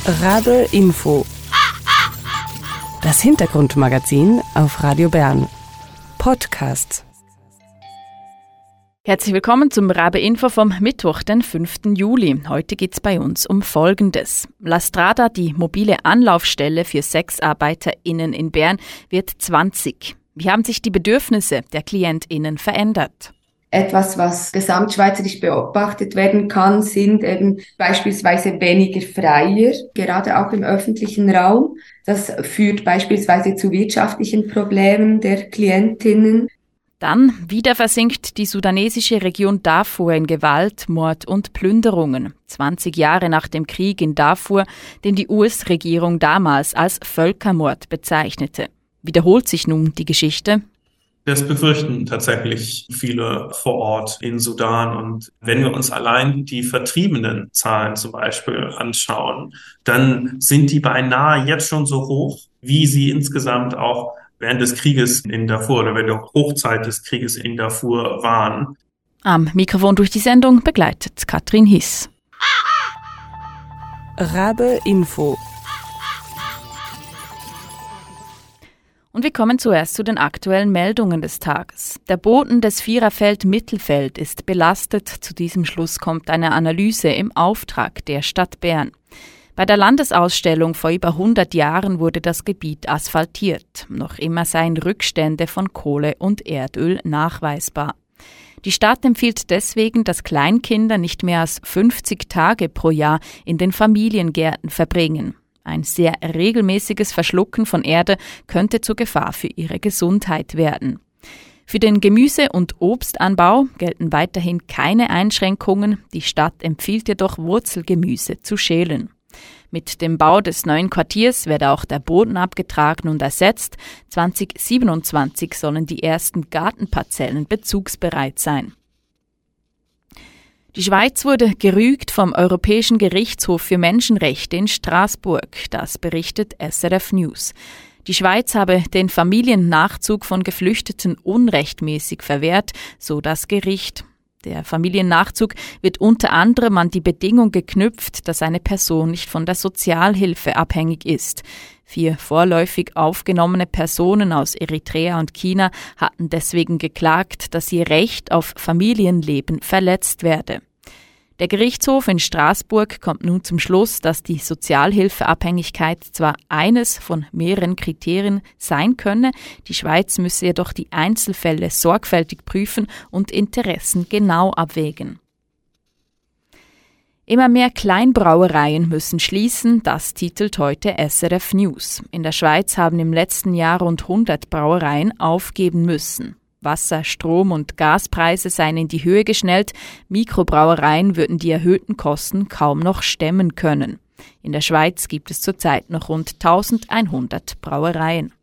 Rabe Info. Das Hintergrundmagazin auf Radio Bern. Podcast. Herzlich willkommen zum Rabe Info vom Mittwoch, den 5. Juli. Heute geht es bei uns um Folgendes. La Strada, die mobile Anlaufstelle für SexarbeiterInnen in Bern, wird 20. Wie haben sich die Bedürfnisse der KlientInnen verändert? Etwas, was gesamtschweizerisch beobachtet werden kann, sind eben beispielsweise weniger Freier, gerade auch im öffentlichen Raum. Das führt beispielsweise zu wirtschaftlichen Problemen der Klientinnen. Dann wieder versinkt die sudanesische Region Darfur in Gewalt, Mord und Plünderungen. 20 Jahre nach dem Krieg in Darfur, den die US-Regierung damals als Völkermord bezeichnete. Wiederholt sich nun die Geschichte? Das befürchten tatsächlich viele vor Ort in Sudan. Und wenn wir uns allein die vertriebenen Zahlen zum Beispiel anschauen, dann sind die beinahe jetzt schon so hoch, wie sie insgesamt auch während des Krieges in Darfur oder während der Hochzeit des Krieges in Darfur waren. Am Mikrofon durch die Sendung begleitet Katrin Hiss. Rabe Info. Und wir kommen zuerst zu den aktuellen Meldungen des Tages. Der Boden des Viererfeld Mittelfeld ist belastet. Zu diesem Schluss kommt eine Analyse im Auftrag der Stadt Bern. Bei der Landesausstellung vor über 100 Jahren wurde das Gebiet asphaltiert. Noch immer seien Rückstände von Kohle und Erdöl nachweisbar. Die Stadt empfiehlt deswegen, dass Kleinkinder nicht mehr als 50 Tage pro Jahr in den Familiengärten verbringen. Ein sehr regelmäßiges Verschlucken von Erde könnte zur Gefahr für ihre Gesundheit werden. Für den Gemüse- und Obstanbau gelten weiterhin keine Einschränkungen. Die Stadt empfiehlt jedoch, Wurzelgemüse zu schälen. Mit dem Bau des neuen Quartiers werde auch der Boden abgetragen und ersetzt. 2027 sollen die ersten Gartenparzellen bezugsbereit sein. Die Schweiz wurde gerügt vom Europäischen Gerichtshof für Menschenrechte in Straßburg. Das berichtet SRF News. Die Schweiz habe den Familiennachzug von Geflüchteten unrechtmäßig verwehrt, so das Gericht. Der Familiennachzug wird unter anderem an die Bedingung geknüpft, dass eine Person nicht von der Sozialhilfe abhängig ist. 4 vorläufig aufgenommene Personen aus Eritrea und China hatten deswegen geklagt, dass ihr Recht auf Familienleben verletzt werde. Der Gerichtshof in Straßburg kommt nun zum Schluss, dass die Sozialhilfeabhängigkeit zwar eines von mehreren Kriterien sein könne, die Schweiz müsse jedoch die Einzelfälle sorgfältig prüfen und Interessen genau abwägen. Immer mehr Kleinbrauereien müssen schließen, das titelt heute SRF News. In der Schweiz haben im letzten Jahr rund 100 Brauereien aufgeben müssen. Wasser-, Strom- und Gaspreise seien in die Höhe geschnellt. Mikrobrauereien würden die erhöhten Kosten kaum noch stemmen können. In der Schweiz gibt es zurzeit noch rund 1100 Brauereien.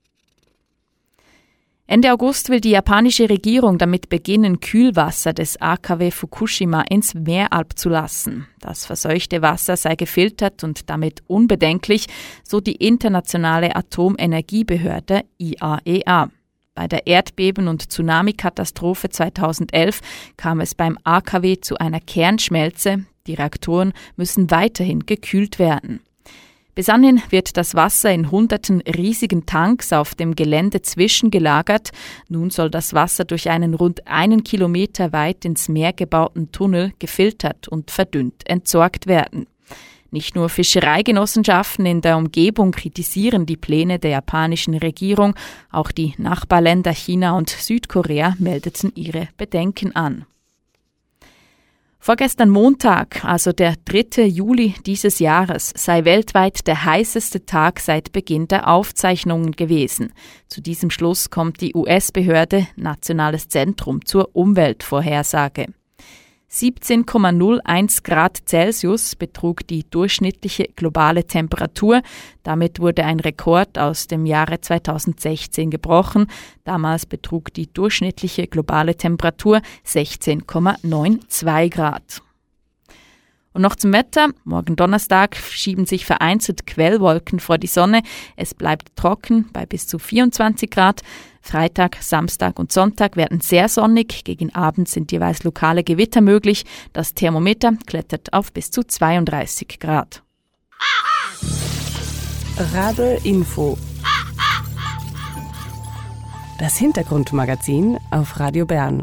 Ende August will die japanische Regierung damit beginnen, Kühlwasser des AKW Fukushima ins Meer abzulassen. Das verseuchte Wasser sei gefiltert und damit unbedenklich, so die internationale Atomenergiebehörde IAEA. Bei der Erdbeben- und Tsunami-Katastrophe 2011 kam es beim AKW zu einer Kernschmelze. Die Reaktoren müssen weiterhin gekühlt werden. Bis anhin wird das Wasser in hunderten riesigen Tanks auf dem Gelände zwischengelagert. Nun soll das Wasser durch einen rund 1 Kilometer weit ins Meer gebauten Tunnel gefiltert und verdünnt entsorgt werden. Nicht nur Fischereigenossenschaften in der Umgebung kritisieren die Pläne der japanischen Regierung, auch die Nachbarländer China und Südkorea meldeten ihre Bedenken an. Vorgestern Montag, also der 3. Juli dieses Jahres, sei weltweit der heißeste Tag seit Beginn der Aufzeichnungen gewesen. Zu diesem Schluss kommt die US-Behörde Nationales Zentrum zur Umweltvorhersage. 17,01 Grad Celsius betrug die durchschnittliche globale Temperatur. Damit wurde ein Rekord aus dem Jahre 2016 gebrochen. Damals betrug die durchschnittliche globale Temperatur 16,92 Grad. Und noch zum Wetter. Morgen Donnerstag schieben sich vereinzelt Quellwolken vor die Sonne. Es bleibt trocken bei bis zu 24 Grad. Freitag, Samstag und Sonntag werden sehr sonnig. Gegen Abend sind jeweils lokale Gewitter möglich. Das Thermometer klettert auf bis zu 32 Grad. Rabe Info. Das Hintergrundmagazin auf Radio Bern.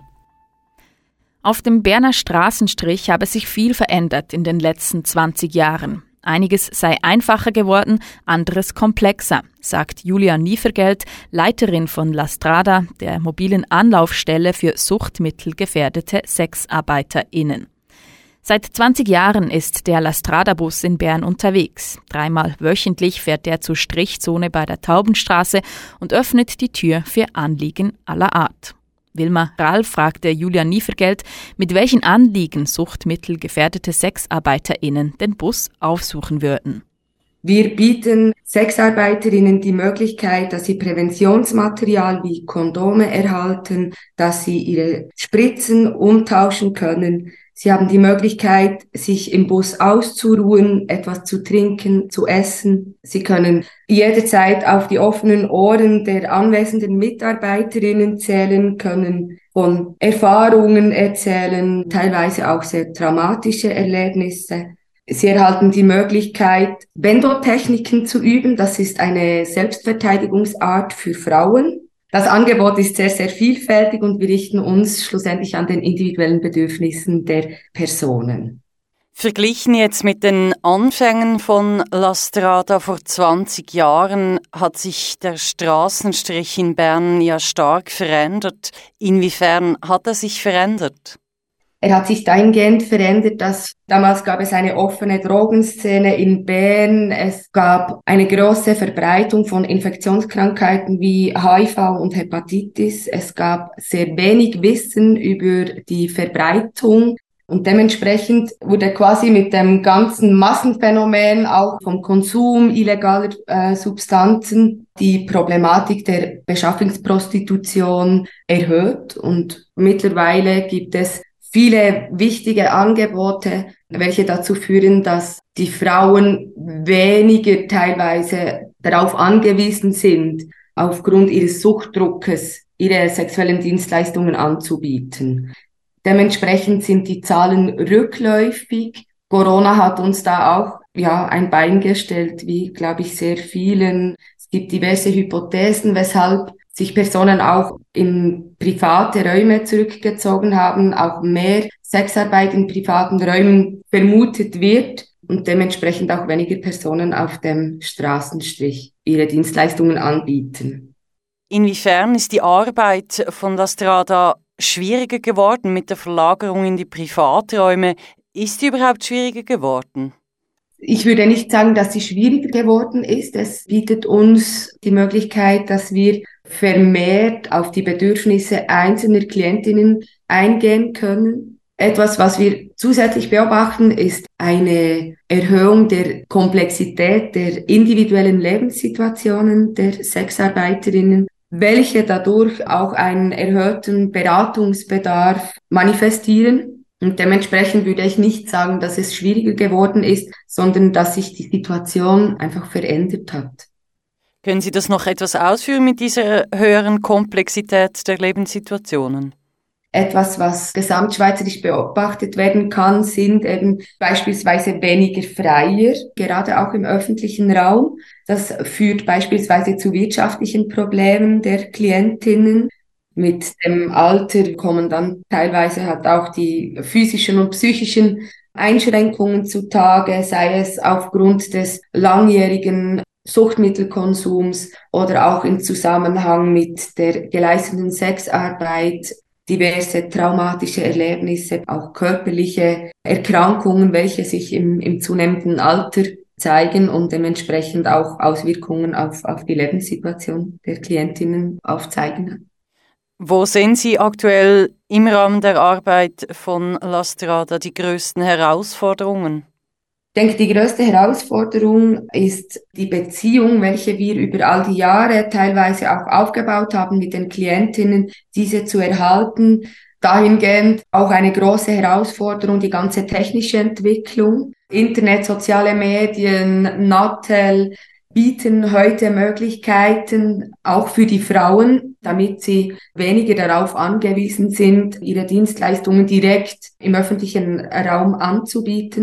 Auf dem Berner Straßenstrich habe sich viel verändert in den letzten 20 Jahren. Einiges sei einfacher geworden, anderes komplexer, sagt Julia Nievergelt, Leiterin von La Strada, der mobilen Anlaufstelle für suchtmittelgefährdete SexarbeiterInnen. Seit 20 Jahren ist der La Strada-Bus in Bern unterwegs. 3-mal wöchentlich fährt er zur Strichzone bei der Taubenstraße und öffnet die Tür für Anliegen aller Art. Wilma Rahl fragte Julia Nievergelt, mit welchen Anliegen suchtmittelgefährdete SexarbeiterInnen den Bus aufsuchen würden. Wir bieten SexarbeiterInnen die Möglichkeit, dass sie Präventionsmaterial wie Kondome erhalten, dass sie ihre Spritzen umtauschen können. Sie haben die Möglichkeit, sich im Bus auszuruhen, etwas zu trinken, zu essen. Sie können jederzeit auf die offenen Ohren der anwesenden MitarbeiterInnen zählen, können von Erfahrungen erzählen, teilweise auch sehr traumatische Erlebnisse. Sie erhalten die Möglichkeit, Bendo-Techniken zu üben. Das ist eine Selbstverteidigungsart für Frauen. Das Angebot ist sehr, sehr vielfältig und wir richten uns schlussendlich an den individuellen Bedürfnissen der Personen. Verglichen jetzt mit den Anfängen von La Strada vor 20 Jahren hat sich der Straßenstrich in Bern ja stark verändert. Inwiefern hat er sich verändert? Er hat sich dahingehend verändert, dass damals gab es eine offene Drogenszene in Bern. Es gab eine große Verbreitung von Infektionskrankheiten wie HIV und Hepatitis. Es gab sehr wenig Wissen über die Verbreitung. Und dementsprechend wurde quasi mit dem ganzen Massenphänomen auch vom Konsum illegaler Substanzen die Problematik der Beschaffungsprostitution erhöht. Und mittlerweile gibt es viele wichtige Angebote, welche dazu führen, dass die Frauen weniger teilweise darauf angewiesen sind, aufgrund ihres Suchtdruckes ihre sexuellen Dienstleistungen anzubieten. Dementsprechend sind die Zahlen rückläufig. Corona hat uns da auch ein Bein gestellt, wie, glaube ich, sehr vielen. Es gibt diverse Hypothesen, weshalb sich Personen auch in private Räume zurückgezogen haben, auch mehr Sexarbeit in privaten Räumen vermutet wird und dementsprechend auch weniger Personen auf dem Straßenstrich ihre Dienstleistungen anbieten. Inwiefern ist die Arbeit von La Strada schwieriger geworden mit der Verlagerung in die Privaträume? Ist sie überhaupt schwieriger geworden? Ich würde nicht sagen, dass sie schwieriger geworden ist. Es bietet uns die Möglichkeit, dass wir vermehrt auf die Bedürfnisse einzelner Klientinnen eingehen können. Etwas, was wir zusätzlich beobachten, ist eine Erhöhung der Komplexität der individuellen Lebenssituationen der Sexarbeiterinnen, welche dadurch auch einen erhöhten Beratungsbedarf manifestieren. Und dementsprechend würde ich nicht sagen, dass es schwieriger geworden ist, sondern dass sich die Situation einfach verändert hat. Können Sie das noch etwas ausführen mit dieser höheren Komplexität der Lebenssituationen? Etwas, was gesamtschweizerisch beobachtet werden kann, sind eben beispielsweise weniger Freier, gerade auch im öffentlichen Raum. Das führt beispielsweise zu wirtschaftlichen Problemen der Klientinnen. Mit dem Alter kommen dann teilweise halt auch die physischen und psychischen Einschränkungen zutage, sei es aufgrund des langjährigen Suchtmittelkonsums oder auch im Zusammenhang mit der geleisteten Sexarbeit, diverse traumatische Erlebnisse, auch körperliche Erkrankungen, welche sich im zunehmenden Alter zeigen und dementsprechend auch Auswirkungen auf die Lebenssituation der Klientinnen aufzeigen. Wo sehen Sie aktuell im Rahmen der Arbeit von La Strada die größten Herausforderungen? Ich denke, die größte Herausforderung ist die Beziehung, welche wir über all die Jahre teilweise auch aufgebaut haben mit den Klientinnen, diese zu erhalten. Dahingehend auch eine große Herausforderung, die ganze technische Entwicklung. Internet, soziale Medien, Nattel bieten heute Möglichkeiten auch für die Frauen, damit sie weniger darauf angewiesen sind, ihre Dienstleistungen direkt im öffentlichen Raum anzubieten.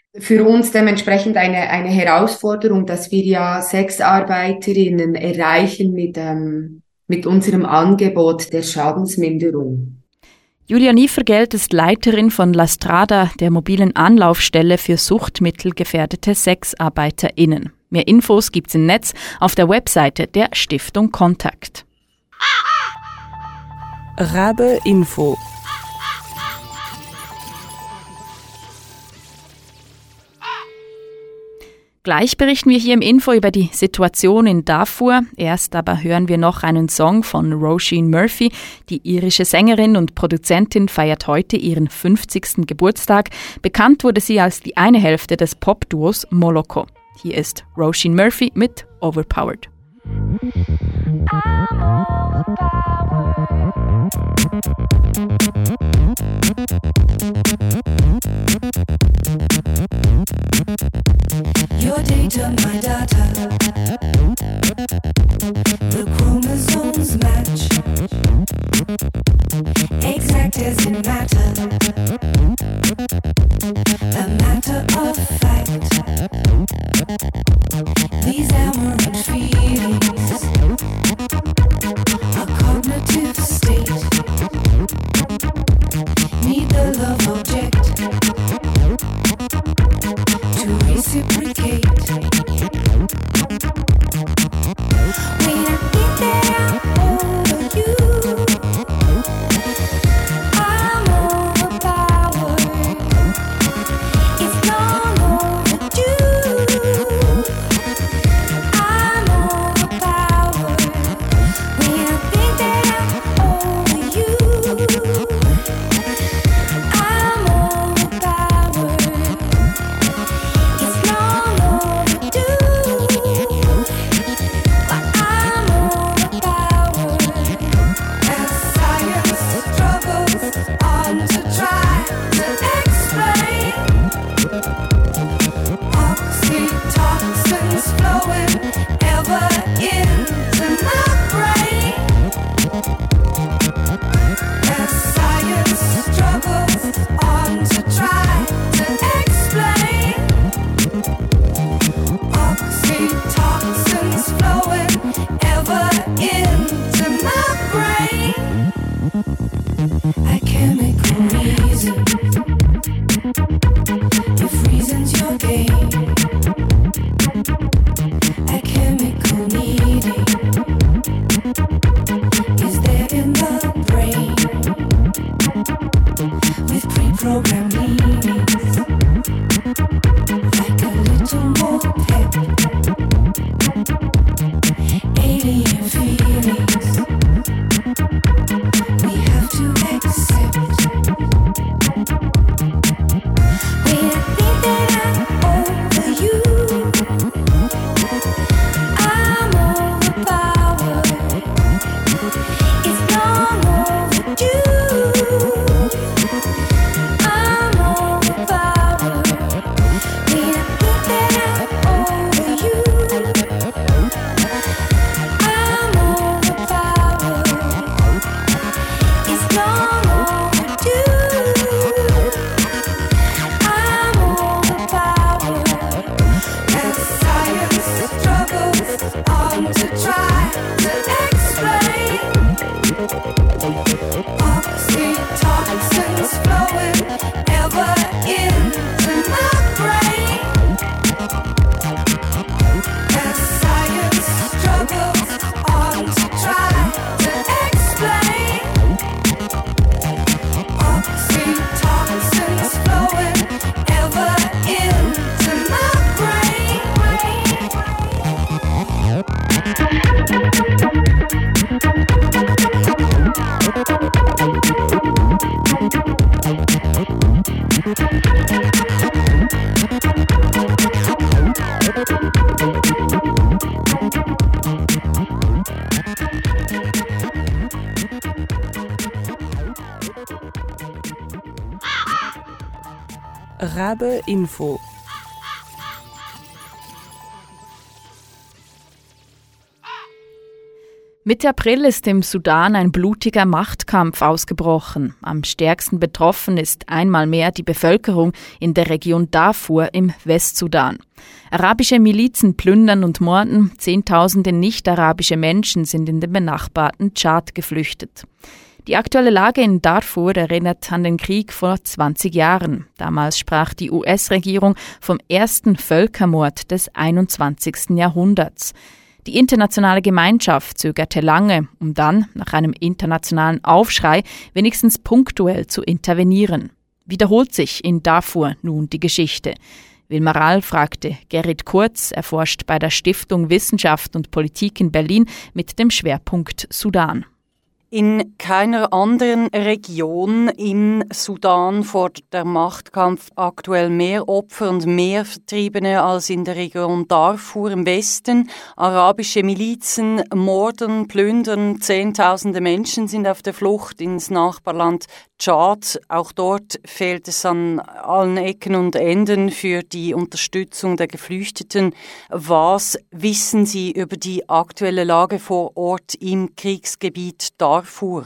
für uns dementsprechend eine Herausforderung, dass wir ja Sexarbeiterinnen erreichen mit unserem Angebot der Schadensminderung. Julia Nievergelt ist Leiterin von La Strada, der mobilen Anlaufstelle für suchtmittelgefährdete SexarbeiterInnen. Mehr Infos gibt's im Netz auf der Webseite der Stiftung Kontakt. Rabe Info. Gleich berichten wir hier im Info über die Situation in Darfur. Erst aber hören wir noch einen Song von Roisin Murphy. Die irische Sängerin und Produzentin feiert heute ihren 50. Geburtstag. Bekannt wurde sie als die eine Hälfte des Popduos Moloko. Hier ist Roisin Murphy mit Overpowered. Your data, my data. The chromosomes match, exact as in matter. A matter of fact. These aberrant feelings, a cognitive state, need the love object to reciprocate. When I think that I'm over you, I'm overpowered. It's long overdue. I'm overpowered. When I think that I'm over you, I'm overpowered. It's long overdue, but I'm overpowered. As science struggles on to try to explain, oxytocin's flowing ever into my brain. As science struggles on to try to explain, oxytocin's flowing ever into my brain. A chemical reason, if reason's your game. A chemical needing is there in the brain, with pre-programmed meanings, like a little more pep, alien feelings we have to accept. When I think that I'm over you, I'm overpowered. It's long overdue. I'm overpowered. When I think that I'm over you, I'm overpowered. It's long overdue. I'm overpowered. As science struggles on to try to explain, oxytocin's flowing ever into my brain. As science struggles on to try to explain, oxytocin's flowing ever into my brain. Rabe Info. Mitte April ist im Sudan ein blutiger Machtkampf ausgebrochen. Am stärksten betroffen ist einmal mehr die Bevölkerung in der Region Darfur im Westsudan. Arabische Milizen plündern und morden, Zehntausende nicht-arabische Menschen sind in den benachbarten Tschad geflüchtet. Die aktuelle Lage in Darfur erinnert an den Krieg vor 20 Jahren. Damals sprach die US-Regierung vom ersten Völkermord des 21. Jahrhunderts. Die internationale Gemeinschaft zögerte lange, um dann, nach einem internationalen Aufschrei, wenigstens punktuell zu intervenieren. Wiederholt sich in Darfur nun die Geschichte? Wilma Rahl fragte Gerrit Kurz, er forscht bei der Stiftung Wissenschaft und Politik in Berlin mit dem Schwerpunkt Sudan. In keiner anderen Region im Sudan fordert der Machtkampf aktuell mehr Opfer und mehr Vertriebene als in der Region Darfur im Westen. Arabische Milizen morden, plündern, Zehntausende Menschen sind auf der Flucht ins Nachbarland Tschad. Auch dort fehlt es an allen Ecken und Enden für die Unterstützung der Geflüchteten. Was wissen Sie über die aktuelle Lage vor Ort im Kriegsgebiet Darfur?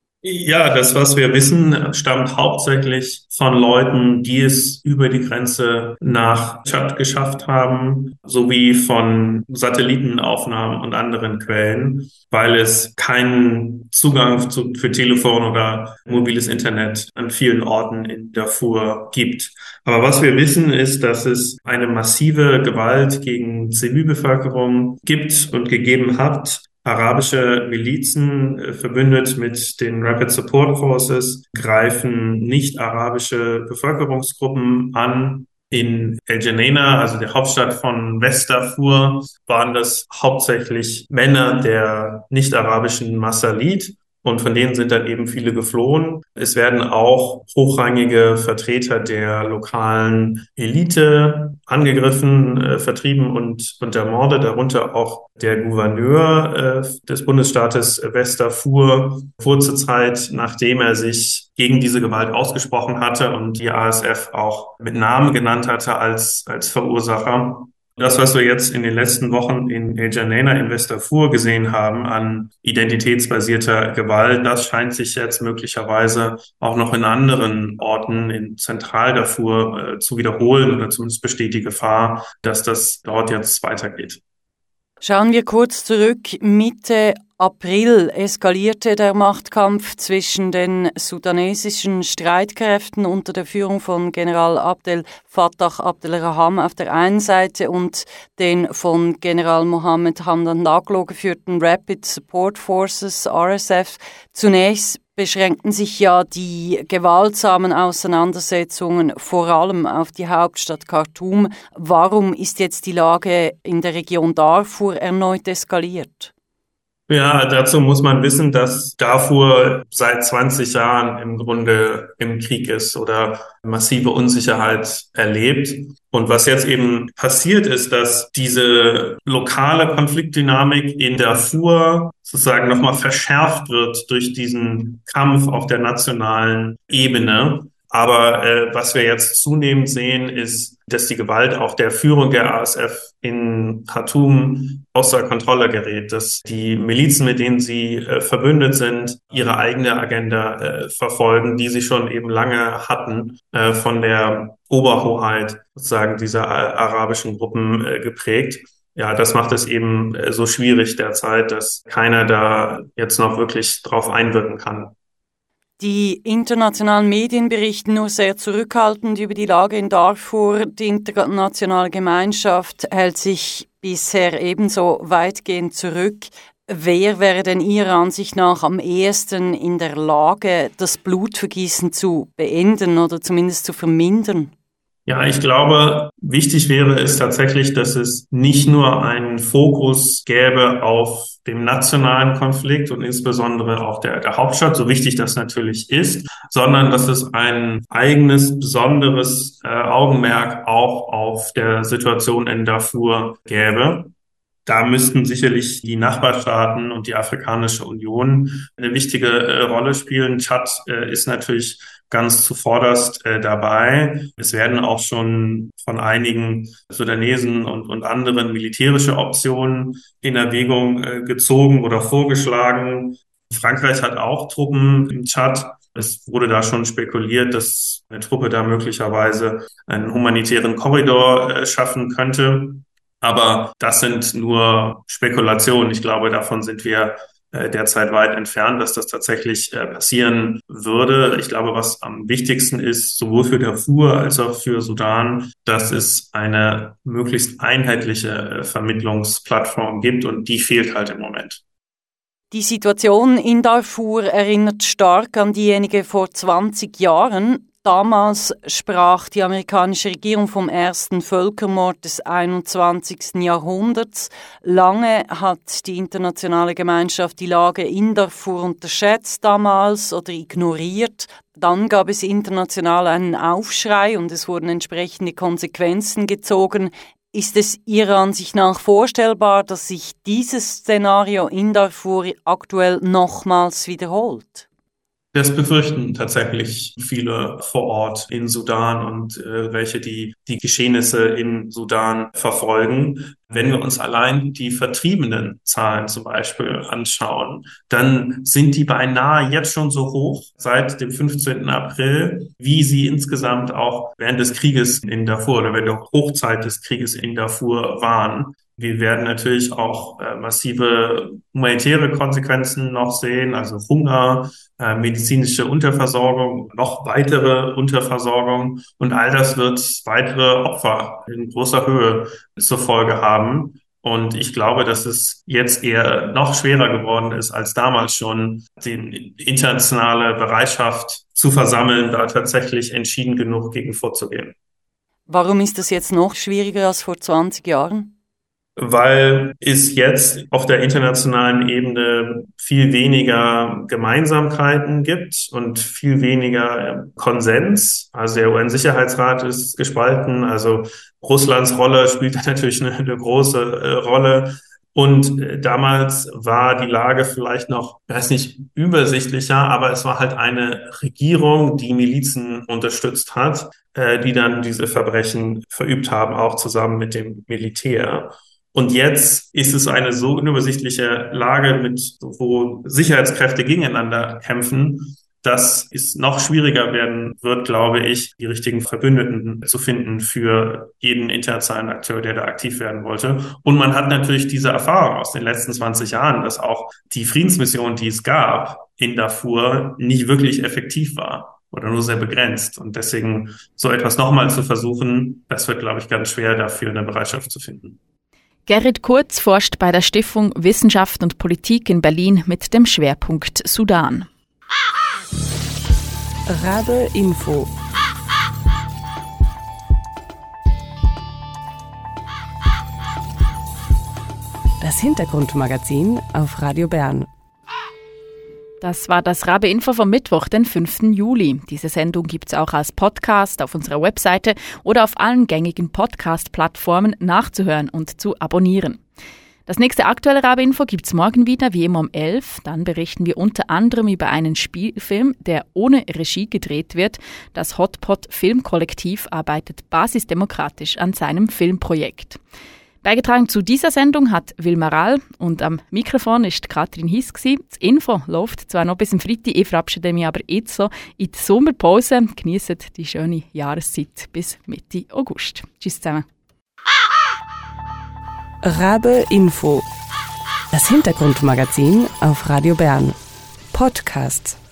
Ja, das, was wir wissen, stammt hauptsächlich von Leuten, die es über die Grenze nach Tschad geschafft haben, sowie von Satellitenaufnahmen und anderen Quellen, weil es keinen Zugang für Telefon oder mobiles Internet an vielen Orten in Darfur gibt. Aber was wir wissen, ist, dass es eine massive Gewalt gegen Zivilbevölkerung gibt und gegeben hat. Arabische Milizen, verbündet mit den Rapid Support Forces, greifen nicht-arabische Bevölkerungsgruppen an. In El Geneina, also der Hauptstadt von Westdarfur, waren das hauptsächlich Männer der nicht-arabischen Masalit. Und von denen sind dann eben viele geflohen. Es werden auch hochrangige Vertreter der lokalen Elite angegriffen, vertrieben und ermordet, darunter auch der Gouverneur des Bundesstaates Westdarfur, kurze Zeit nachdem er sich gegen diese Gewalt ausgesprochen hatte und die RSF auch mit Namen genannt hatte als Verursacher. Das, was wir jetzt in den letzten Wochen in El Geneina in Westdarfur gesehen haben an identitätsbasierter Gewalt, das scheint sich jetzt möglicherweise auch noch in anderen Orten in Zentraldarfur zu wiederholen, oder zumindest besteht die Gefahr, dass das dort jetzt weitergeht. Schauen wir kurz zurück. Mitte April eskalierte der Machtkampf zwischen den sudanesischen Streitkräften unter der Führung von General Abdel Fattah Abdel-Rahman auf der einen Seite und den von General Mohammed Hamdan Daglo geführten Rapid Support Forces, RSF. Zunächst beschränkten sich ja die gewaltsamen Auseinandersetzungen vor allem auf die Hauptstadt Khartoum. Warum ist jetzt die Lage in der Region Darfur erneut eskaliert? Ja, dazu muss man wissen, dass Darfur seit 20 Jahren im Grunde im Krieg ist oder massive Unsicherheit erlebt. Und was jetzt eben passiert ist, dass diese lokale Konfliktdynamik in Darfur sozusagen nochmal verschärft wird durch diesen Kampf auf der nationalen Ebene. Aber was wir jetzt zunehmend sehen, ist, dass die Gewalt auch der Führung der RSF in Khartoum außer Kontrolle gerät, dass die Milizen, mit denen sie verbündet sind, ihre eigene Agenda verfolgen, die sie schon eben lange hatten, von der Oberhoheit sozusagen dieser arabischen Gruppen geprägt. Ja, das macht es eben so schwierig derzeit, dass keiner da jetzt noch wirklich drauf einwirken kann. Die internationalen Medien berichten nur sehr zurückhaltend über die Lage in Darfur. Die internationale Gemeinschaft hält sich bisher ebenso weitgehend zurück. Wer wäre denn Ihrer Ansicht nach am ehesten in der Lage, das Blutvergießen zu beenden oder zumindest zu vermindern? Ja, ich glaube, wichtig wäre es tatsächlich, dass es nicht nur einen Fokus gäbe auf dem nationalen Konflikt und insbesondere auch der Hauptstadt, so wichtig das natürlich ist, sondern dass es ein eigenes, besonderes Augenmerk auch auf der Situation in Darfur gäbe. Da müssten sicherlich die Nachbarstaaten und die Afrikanische Union eine wichtige Rolle spielen. Tschad ist natürlich ganz zuvorderst dabei. Es werden auch schon von einigen Sudanesen und anderen militärische Optionen in Erwägung gezogen oder vorgeschlagen. Frankreich hat auch Truppen im Tschad. Es wurde da schon spekuliert, dass eine Truppe da möglicherweise einen humanitären Korridor schaffen könnte. Aber das sind nur Spekulationen. Ich glaube, davon sind wir derzeit weit entfernt, dass das tatsächlich passieren würde. Ich glaube, was am wichtigsten ist, sowohl für Darfur als auch für Sudan, dass es eine möglichst einheitliche Vermittlungsplattform gibt, und die fehlt halt im Moment. Die Situation in Darfur erinnert stark an diejenige vor 20 Jahren. Damals sprach die amerikanische Regierung vom ersten Völkermord des 21. Jahrhunderts. Lange hat die internationale Gemeinschaft die Lage in Darfur unterschätzt damals oder ignoriert. Dann gab es international einen Aufschrei und es wurden entsprechende Konsequenzen gezogen. Ist es Ihrer Ansicht nach vorstellbar, dass sich dieses Szenario in Darfur aktuell nochmals wiederholt? Das befürchten tatsächlich viele vor Ort in Sudan und welche die Geschehnisse in Sudan verfolgen. Wenn wir uns allein die Vertriebenen-Zahlen zum Beispiel anschauen, dann sind die beinahe jetzt schon so hoch seit dem 15. April, wie sie insgesamt auch während des Krieges in Darfur oder während der Hochzeit des Krieges in Darfur waren. Wir werden natürlich auch massive humanitäre Konsequenzen noch sehen, also Hunger, medizinische Unterversorgung, noch weitere Unterversorgung, und all das wird weitere Opfer in großer Höhe zur Folge haben. Und ich glaube, dass es jetzt eher noch schwerer geworden ist als damals schon, die internationale Bereitschaft zu versammeln, da tatsächlich entschieden genug gegen vorzugehen. Warum ist das jetzt noch schwieriger als vor 20 Jahren? Weil es jetzt auf der internationalen Ebene viel weniger Gemeinsamkeiten gibt und viel weniger Konsens. Also der UN-Sicherheitsrat ist gespalten, also Russlands Rolle spielt da natürlich eine große Rolle. Und damals war die Lage vielleicht noch, ich weiß nicht, übersichtlicher, aber es war halt eine Regierung, die Milizen unterstützt hat, die dann diese Verbrechen verübt haben, auch zusammen mit dem Militär. Und jetzt ist es eine so unübersichtliche Lage, wo Sicherheitskräfte gegeneinander kämpfen, dass es noch schwieriger werden wird, glaube ich, die richtigen Verbündeten zu finden für jeden internationalen Akteur, der da aktiv werden wollte. Und man hat natürlich diese Erfahrung aus den letzten 20 Jahren, dass auch die Friedensmission, die es gab in Darfur, nicht wirklich effektiv war oder nur sehr begrenzt. Und deswegen so etwas nochmal zu versuchen, das wird, glaube ich, ganz schwer, dafür eine Bereitschaft zu finden. Gerrit Kurz forscht bei der Stiftung Wissenschaft und Politik in Berlin mit dem Schwerpunkt Sudan. Rabe Info. Das Hintergrundmagazin auf Radio Bern. Das war das Rabe Info vom Mittwoch, den 5. Juli. Diese Sendung gibt's auch als Podcast auf unserer Webseite oder auf allen gängigen Podcast-Plattformen nachzuhören und zu abonnieren. Das nächste aktuelle Rabe Info gibt's morgen wieder, wie immer um 11. Dann berichten wir unter anderem über einen Spielfilm, der ohne Regie gedreht wird. Das Hotpot Filmkollektiv arbeitet basisdemokratisch an seinem Filmprojekt. Beigetragen zu dieser Sendung hat Wilma Rall und am Mikrofon ist Katrin Hiss gsi. Das Info läuft zwar noch bis zum Freitag, ich verabschiede mich aber jetzt so in die Sommerpause. Genießt die schöne Jahreszeit bis Mitte August. Tschüss zusammen. Rabe Info. Das Hintergrundmagazin auf Radio Bern. Podcasts.